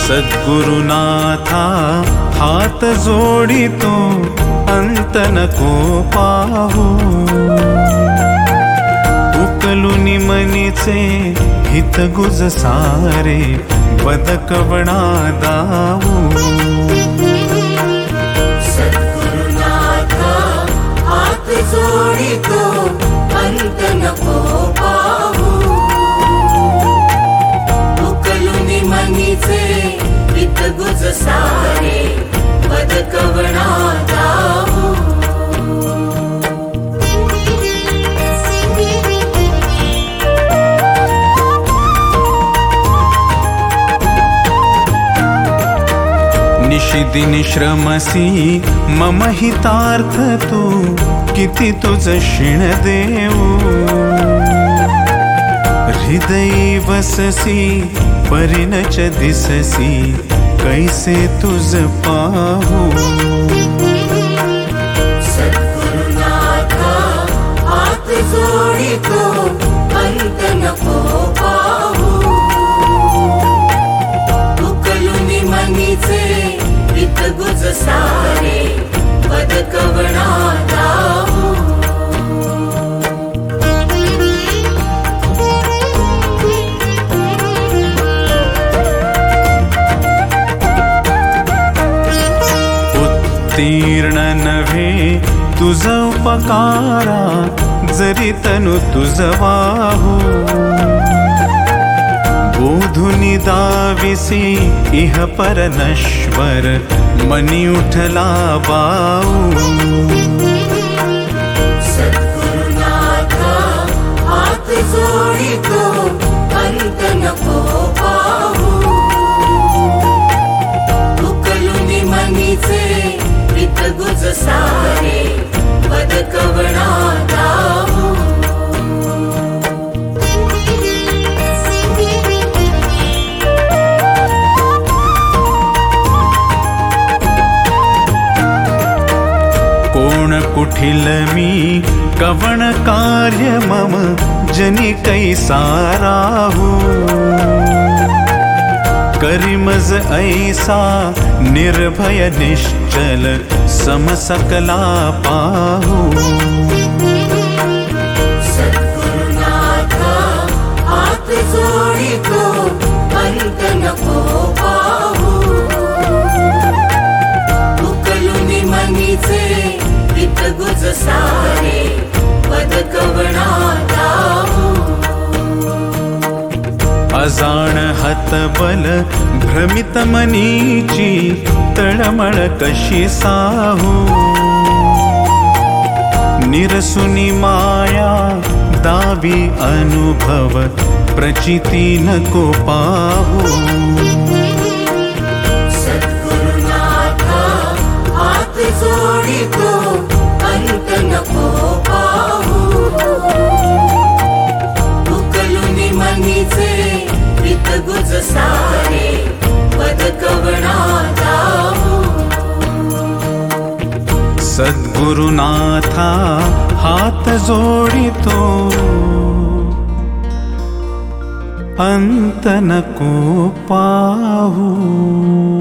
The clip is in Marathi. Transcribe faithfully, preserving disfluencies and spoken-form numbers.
सद्गुरुनाथा हात जोडितो अंत नको पाहू। उकलुनी मनीचे हित गुज सारे बदकवणा दाऊ। सद्गुरुनाथा हात जोडितो अंत नको पाहू। उकलुनी मनीचे हित गुज सारे बदकवणा दाऊ। निशिदिनी श्रमसी मम हितार्थ तू किती तुझ शिण देऊ। हृदयी वससी परिणच दिससी कैसे तुझ पाहू। सद्गुरुनाथा हात जोडितो अंत नको पाहू। उकलुनी मनीचे हित गुज सारे बदकवणा दाऊ। उत्तीर्ण नव्हे तुझ उपकारा जरी तनु तुझ वाहू। बोधुनी दाविसी इह पर नश्वर मनी उठला बाऊ। सद्गुरुनाथा हात जोडितो अंत नको पाहू। उकलुनी मनीचे हित गुज सारे बदकवणा दाऊ। कोण कुठिल मी कवण कार्य मम जनी कैसा राहू। करिमज ऐसा निर्भय निश्चल समसकला पाहू। सद्गुरुनाथा हात जोडितो अंत नको पाहू। उकलुनी मनीचे हित गुज सारे बदकवणा दाऊ। अजाण हतबल भ्रमित मनीची तळमळ कशी साहू। निरसुनी माया दावी अनुभव प्रचिती नको पाहू। सद्गुरुनाथा हात जोडितो अंत नको पाहू। उकलुनी मनीचे हित गुज सारे बदकवणा दाऊ। सद्गुरुनाथा हात जोडितो अंत नको पाहू।